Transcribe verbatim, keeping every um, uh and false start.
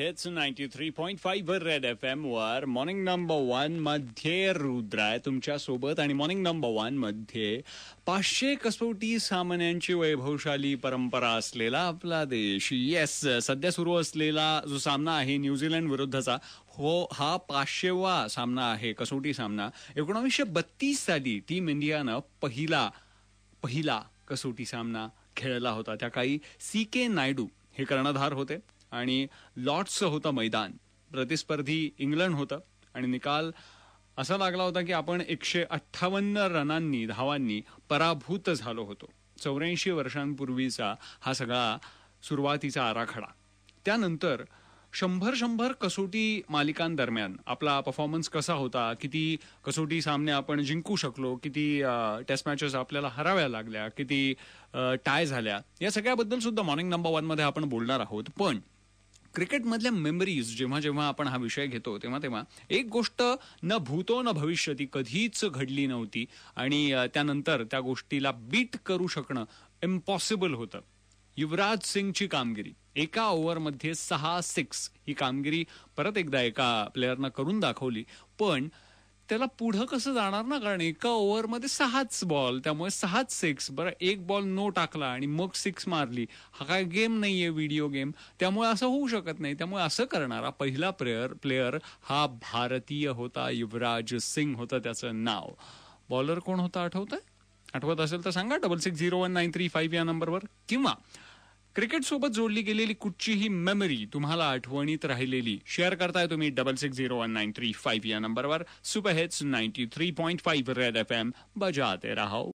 Hits ninety three point five वर red F M वर morning number one मध्ये रुद्र आहे तुमच्या सोबत. आणि मॉर्निंग नंबर वन मध्ये पाचशे कसोटी सामन्यांची वैभवशाली परंपरा असलेला आपला देश. येस, सध्या सुरू असलेला जो सामना आहे न्यूझीलंड विरुद्धचा, हो हा पाचशेवा सामना आहे, कसोटी सामना. एकोणावीसशे बत्तीस साली टीम इंडियानं पहिला पहिला कसोटी सामना खेळला होता. त्या काही सी के नायडू हे कर्णधार होते आणि लॉर्ड्सचं होतं मैदान. प्रतिस्पर्धी इंग्लंड होतं आणि निकाल असा लागला होता की आपण एकशे अठ्ठावन्न रनांनी धावांनी पराभूत झालो होतो. चौऱ्याऐंशी वर्षांपूर्वीचा हा सगळा सुरुवातीचा आराखडा. त्यानंतर शंभर शंभर कसोटी मालिकांदरम्यान आपला परफॉर्मन्स कसा होता, किती कसोटी सामने आपण जिंकू शकलो, किती टेस्ट मॅचेस आपल्याला हराव्या लागल्या, किती टाय झाल्या, या सगळ्याबद्दल सुद्धा मॉर्निंग नंबर वन मध्ये आपण बोलणार आहोत. पण क्रिकेटमधल्या मेमरीज जेव्हा जेव्हा आपण हा विषय घेतो तेव्हा तेव्हा एक गोष्ट न भूतो न भविष्यती कधीच घडली नव्हती आणि त्यानंतर त्या गोष्टीला बीट करू शकणं इम्पॉसिबल होतं. युवराज सिंगची कामगिरी, एका ओव्हरमध्ये सहा सिक्स, ही कामगिरी परत एकदा एका प्लेअरनं करून दाखवली. पण त्याला पुढं कसं जाणार ना, कारण एका ओव्हरमध्ये सहाच बॉल, त्यामुळे सहाच सिक्स. बरं, एक बॉल नो टाकला आणि मग सिक्स मारली, हा काय गेम नाहीये, व्हिडिओ गेम, त्यामुळे असं होऊ शकत नाही. त्यामुळे असं करणारा पहिला प्लेअर प्लेअर हा भारतीय होता, युवराज सिंग होतं त्याचं नाव. बॉलर कोण होता आठवतंय? आठवत असेल तर सांगा double six zero one nine three five या नंबरवर. किंवा क्रिकेट सोबत जोडली गेलेली कुठचीही मेमरी तुम्हाला आठवणीत राहिलेली शेअर करताय तुम्ही double six zero one nine three five या नंबरवर. Super hits ninety three point five red F M, बजाते रहो.